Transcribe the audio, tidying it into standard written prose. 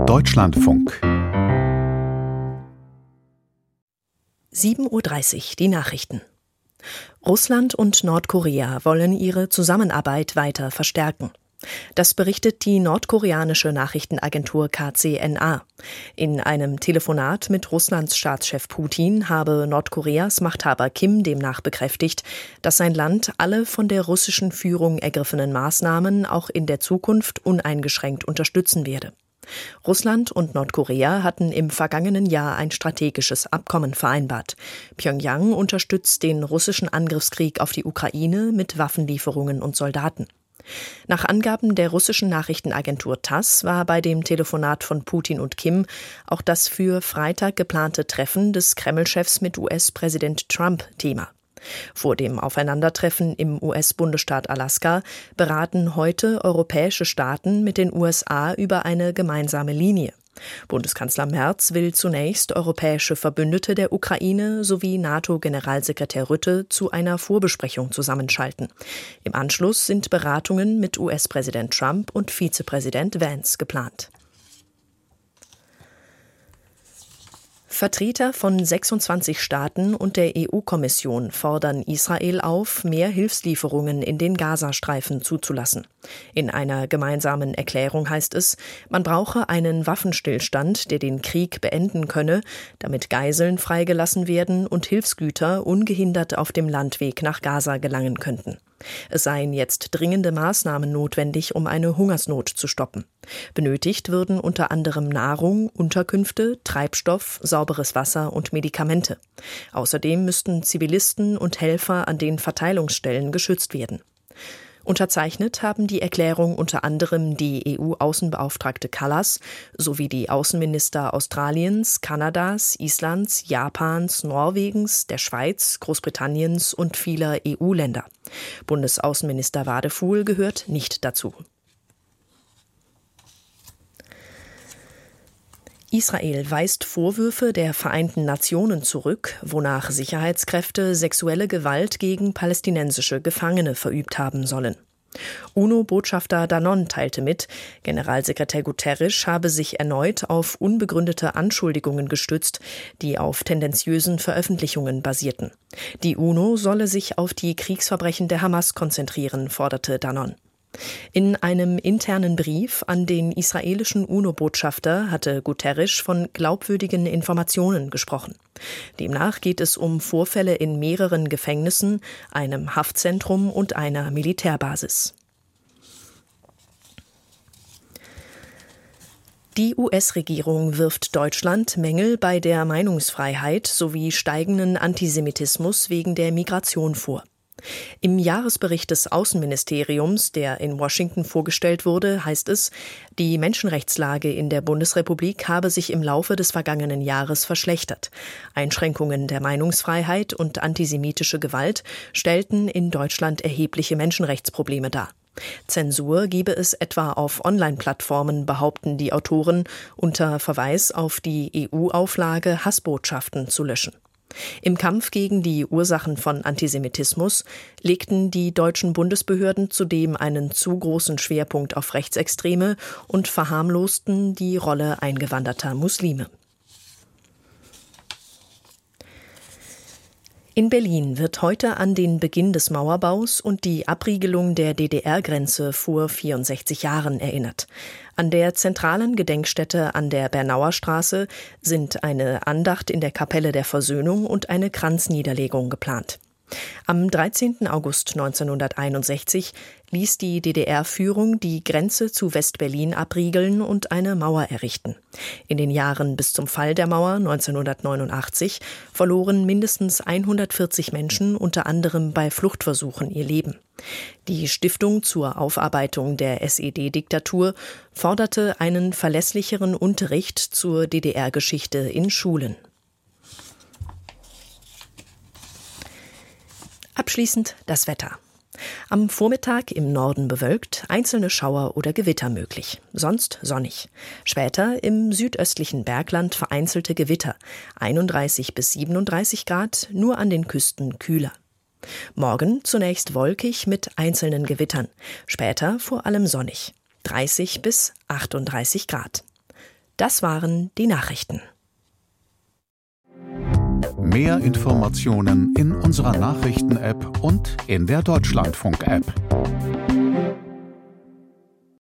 Deutschlandfunk 7:30 Uhr, die Nachrichten. Russland und Nordkorea wollen ihre Zusammenarbeit weiter verstärken. Das berichtet die nordkoreanische Nachrichtenagentur KCNA. In einem Telefonat mit Russlands Staatschef Putin habe Nordkoreas Machthaber Kim demnach bekräftigt, dass sein Land alle von der russischen Führung ergriffenen Maßnahmen auch in der Zukunft uneingeschränkt unterstützen werde. Russland und Nordkorea hatten im vergangenen Jahr ein strategisches Abkommen vereinbart. Pjöngjang unterstützt den russischen Angriffskrieg auf die Ukraine mit Waffenlieferungen und Soldaten. Nach Angaben der russischen Nachrichtenagentur TASS war bei dem Telefonat von Putin und Kim auch das für Freitag geplante Treffen des Kreml-Chefs mit US-Präsident Trump Thema. Vor dem Aufeinandertreffen im US-Bundesstaat Alaska beraten heute europäische Staaten mit den USA über eine gemeinsame Linie. Bundeskanzler Merz will zunächst europäische Verbündete der Ukraine sowie NATO-Generalsekretär Rutte zu einer Vorbesprechung zusammenschalten. Im Anschluss sind Beratungen mit US-Präsident Trump und Vizepräsident Vance geplant. Vertreter von 26 Staaten und der EU-Kommission fordern Israel auf, mehr Hilfslieferungen in den Gazastreifen zuzulassen. In einer gemeinsamen Erklärung heißt es, man brauche einen Waffenstillstand, der den Krieg beenden könne, damit Geiseln freigelassen werden und Hilfsgüter ungehindert auf dem Landweg nach Gaza gelangen könnten. Es seien jetzt dringende Maßnahmen notwendig, um eine Hungersnot zu stoppen. Benötigt würden unter anderem Nahrung, Unterkünfte, Treibstoff, sauberes Wasser und Medikamente. Außerdem müssten Zivilisten und Helfer an den Verteilungsstellen geschützt werden. Unterzeichnet haben die Erklärung unter anderem die EU-Außenbeauftragte Kallas sowie die Außenminister Australiens, Kanadas, Islands, Japans, Norwegens, der Schweiz, Großbritanniens und vieler EU-Länder. Bundesaußenminister Wadefuhl gehört nicht dazu. Israel weist Vorwürfe der Vereinten Nationen zurück, wonach Sicherheitskräfte sexuelle Gewalt gegen palästinensische Gefangene verübt haben sollen. UNO-Botschafter Danon teilte mit, Generalsekretär Guterres habe sich erneut auf unbegründete Anschuldigungen gestützt, die auf tendenziösen Veröffentlichungen basierten. Die UNO solle sich auf die Kriegsverbrechen der Hamas konzentrieren, forderte Danon. In einem internen Brief an den israelischen UNO-Botschafter hatte Guterres von glaubwürdigen Informationen gesprochen. Demnach geht es um Vorfälle in mehreren Gefängnissen, einem Haftzentrum und einer Militärbasis. Die US-Regierung wirft Deutschland Mängel bei der Meinungsfreiheit sowie steigenden Antisemitismus wegen der Migration vor. Im Jahresbericht des Außenministeriums, der in Washington vorgestellt wurde, heißt es, die Menschenrechtslage in der Bundesrepublik habe sich im Laufe des vergangenen Jahres verschlechtert. Einschränkungen der Meinungsfreiheit und antisemitische Gewalt stellten in Deutschland erhebliche Menschenrechtsprobleme dar. Zensur gebe es etwa auf Online-Plattformen, behaupten die Autoren, unter Verweis auf die EU-Auflage, Hassbotschaften zu löschen. Im Kampf gegen die Ursachen von Antisemitismus legten die deutschen Bundesbehörden zudem einen zu großen Schwerpunkt auf Rechtsextreme und verharmlosten die Rolle eingewanderter Muslime. In Berlin wird heute an den Beginn des Mauerbaus und die Abriegelung der DDR-Grenze vor 64 Jahren erinnert. An der zentralen Gedenkstätte an der Bernauer Straße sind eine Andacht in der Kapelle der Versöhnung und eine Kranzniederlegung geplant. Am 13. August 1961 ließ die DDR-Führung die Grenze zu West-Berlin abriegeln und eine Mauer errichten. In den Jahren bis zum Fall der Mauer 1989 verloren mindestens 140 Menschen unter anderem bei Fluchtversuchen ihr Leben. Die Stiftung zur Aufarbeitung der SED-Diktatur forderte einen verlässlicheren Unterricht zur DDR-Geschichte in Schulen. Abschließend das Wetter. Am Vormittag im Norden bewölkt, einzelne Schauer oder Gewitter möglich, sonst sonnig. Später im südöstlichen Bergland vereinzelte Gewitter, 31 bis 37 Grad, nur an den Küsten kühler. Morgen zunächst wolkig mit einzelnen Gewittern, später vor allem sonnig, 30 bis 38 Grad. Das waren die Nachrichten. Mehr Informationen in unserer Nachrichten-App und in der Deutschlandfunk-App.